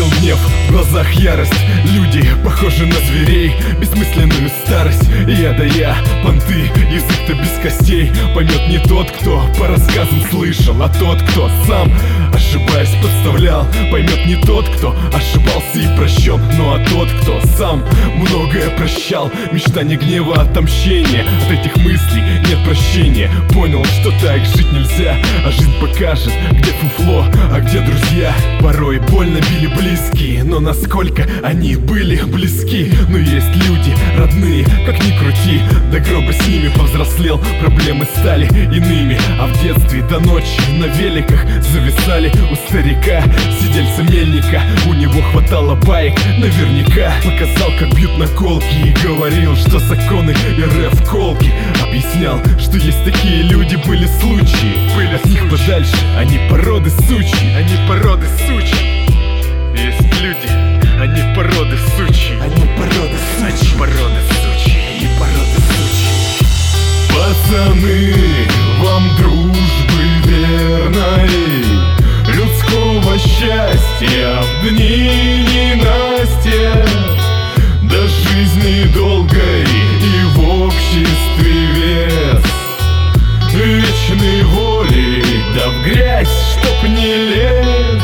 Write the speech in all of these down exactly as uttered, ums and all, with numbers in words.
видел гнев, в глазах ярость. Люди похожи на зверей, бессмысленную старость. Я да я, понты, язык-то без костей. Поймет не тот, кто по рассказам слышал, а тот, кто сам, ошибаясь, подставлял. Поймет не тот, кто ошибался и прощен, но а тот, кто сам многое прощал. Мечтание гнева, отомщения, от этих мыслей нет прощения. Понял, что так жить нельзя, а жизнь покажет, где фуфло, а где друзья. Порой больно били близкие, но насколько они были близки. Но есть люди родные, как ни крути, до гроба с ними повзрослел, проблемы стали иными. А в детстве до ночи на великах зависали у старика, сидельца мельника. У него хватало баек, наверняка показал, как бьют наколки, и говорил, что законы РФ колки. Объяснял, что есть такие люди, были случаи, были от них подальше, они породы сучьи, они породы сучьи. Есть люди, они породы сучьи, они породы сучьи, породы сучьи, они породы сучьи. Пацаны, вам дружбы верной, людского счастья в дни ненастья, до жизни долгой и в обществе вес, вечной воли, да в грязь, чтоб не лез.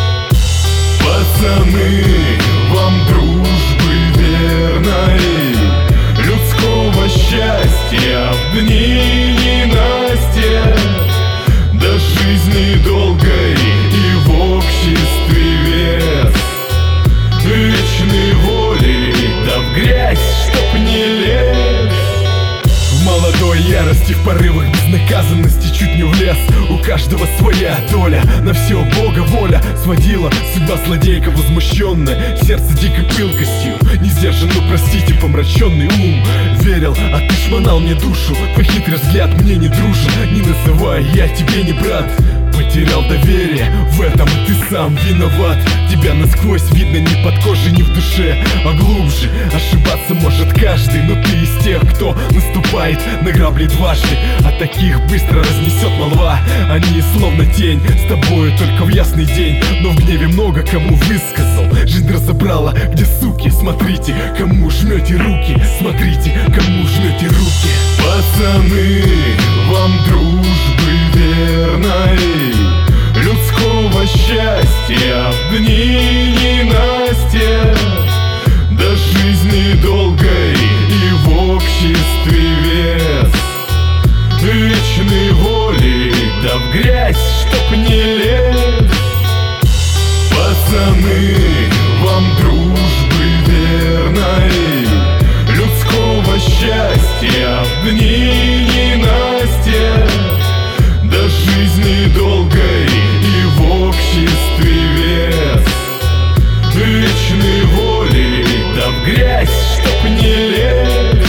Пацаны, вам дружбы верной, людского счастья в дни ненастья, до жизни долгой и в обществе вес, вечной воли, да в грязь, чтоб не лез. В молодой ярости, в порывах безнаказанности чуть не влез. У каждого своя доля, на все Бога воля. Сводила судьба злодейка возмущенная, сердце дикой пылкостью, не сдержан, ну простите, помраченный ум. Верил, а ты шмонал мне душу, твой хитрый взгляд мне не дружен. Не называй, я тебе не брат. Потерял доверие, в этом ты сам виноват. Тебя насквозь видно не под кожей, не в душе, а глубже. Ошибаться может каждый, но ты из тех, кто наступает на грабли дважды. А таких быстро разнесет молва, они словно тень, с тобою только в ясный день. Но в гневе много кому высказал, жизнь разобрала, где суки. Смотрите, кому жмете руки, смотрите, кому жмете руки. Пацаны, вам дружбы верной, людского счастья в дни ненастья, до жизни долгой и в обществе вес, вечной воли, да в грязь, чтоб не лез. Пацаны, вам дружбы верной, людского счастья в дни ненастья, до жизни долгой и в обществе вес, вечной воли, да в грязь, чтоб не лез.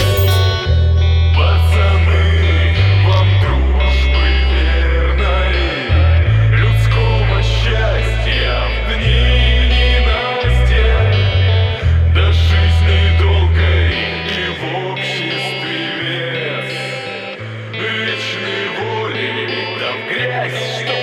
Пацаны, вам дружбы верной, людского счастья в дни ненастья, до жизни долгой и в обществе вес, вечной воли, да в грязь, чтоб